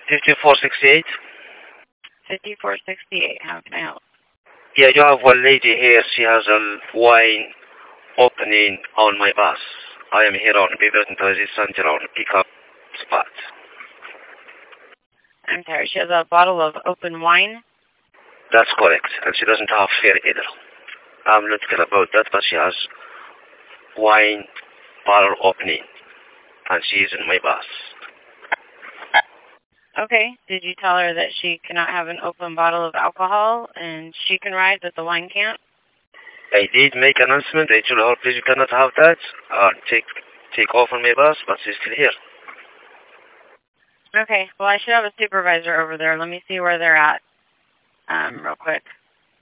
5468. 5468. How can I help? Yeah, you have one lady here. She has a wine opening on my bus. I am here on Beaverton Center on pickup spot. I'm sorry. She has a bottle of open wine. That's correct. And she doesn't have fare either. I'm not sure about that, but she has wine bottle opening. And she is in my bus. Okay. Did you tell her that she cannot have an open bottle of alcohol and she can ride, but the wine can't? I did make an announcement. I told her, please, you cannot have that. Take off on my bus, but she's still here. Okay. Well, I should have a supervisor over there. Let me see where they're at real quick.